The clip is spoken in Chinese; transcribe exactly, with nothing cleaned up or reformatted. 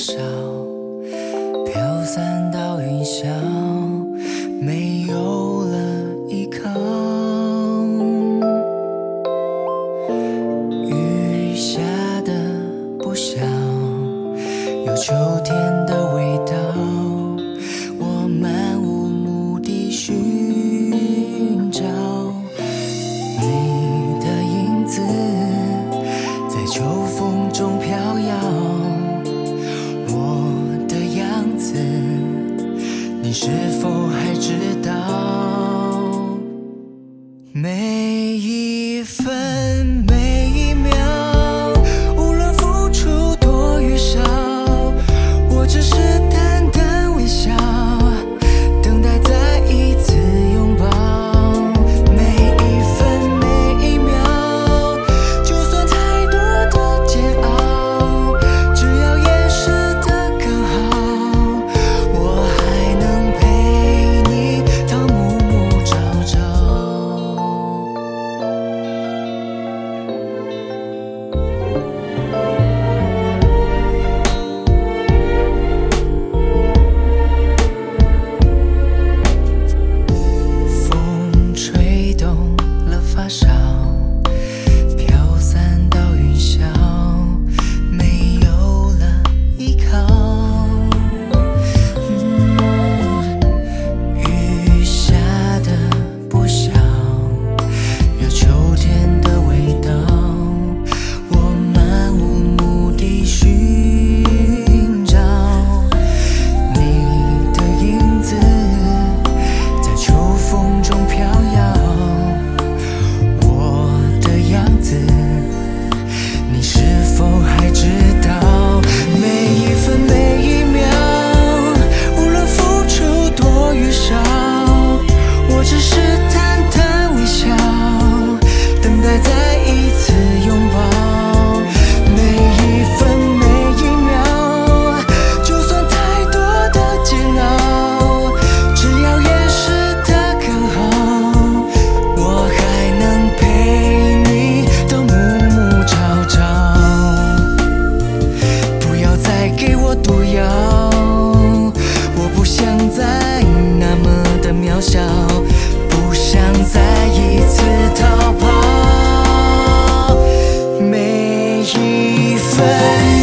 少，飘散到云霄，没有了依靠。雨下的不小，有秋天的味道。我漫无目的寻找你的影子，在秋风中飘摇。我的样子，你是否还知道？每一分每一秒，无论付出多与少，我只是淡淡微笑，等待再一次拥抱。每一分每一秒，就算太多的煎熬，只要掩饰得更好，我还能陪你到暮暮朝朝。风吹动了发梢，飘散到云霄，没有了依靠。嗯，雨下的不小，有秋天的味道。我漫无目的寻找你的影子，在秋风中飘摇。我的样子，你是否还知道？每一分每一秒，无论付出多与少，我只是淡淡微笑，等待再一次拥抱。每一分每一秒，就算太多的煎熬，只要掩饰得更好，我还能陪你到暮暮朝朝。不要再给我毒药，我不想再那么的渺小，不想再一次逃跑。每一分